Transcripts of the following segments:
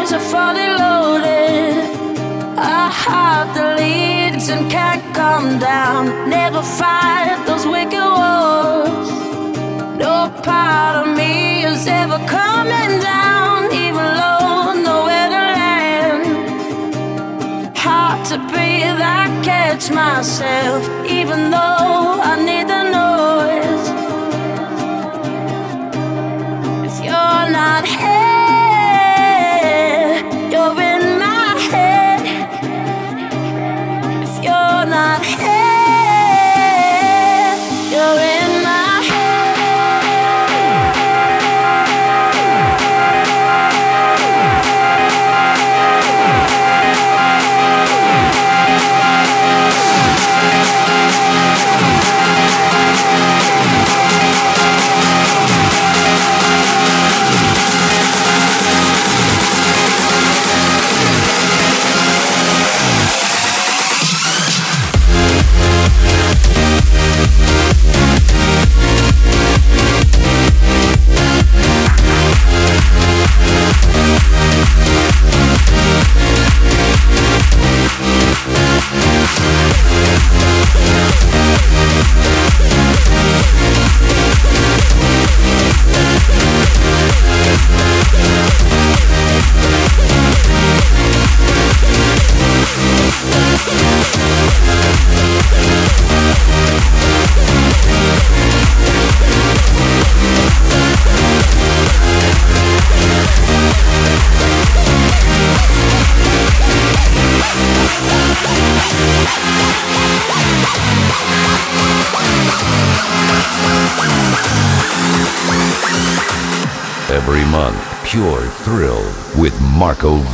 eyes are fully loaded. A heart that leads and can't come down. Never fight those wicked wars. No part of me is ever coming down. Even low, nowhere to land. Hard to breathe, I catch myself. Even though I need the noise. If you're not here, you're in my head. If you're not here, you're in my head. Every month, pure thrill with Marco V.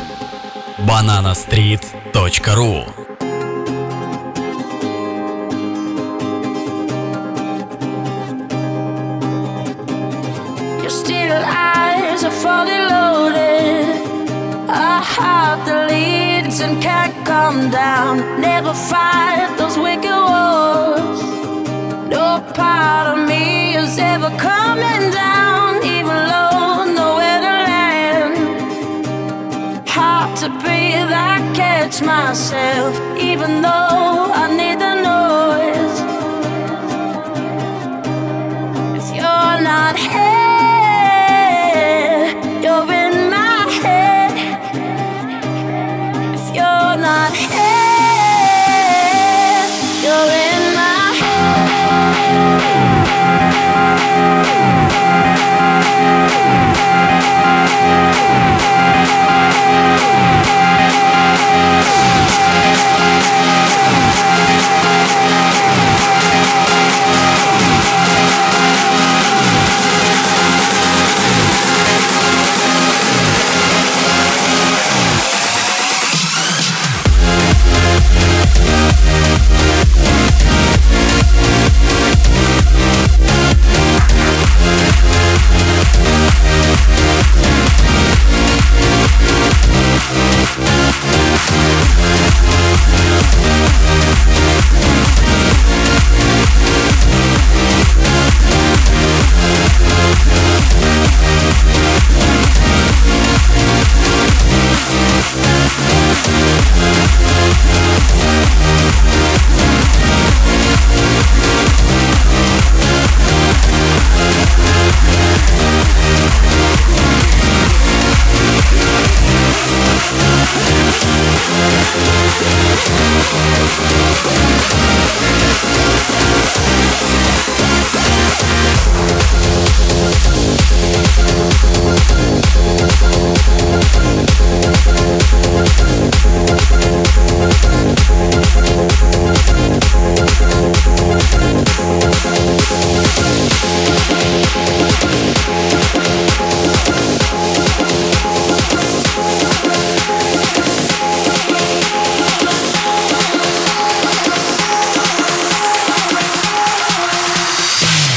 bananastreet.ru. Your steel eyes are fully loaded. A heart that leads and can't come down. Never fight those wicked wars. No part of me is ever coming down. Even low, nowhere to land. Hard to breathe, I catch myself. Even though I need the noise. If you're not here, you're in my head. If you're not here, you're in my head.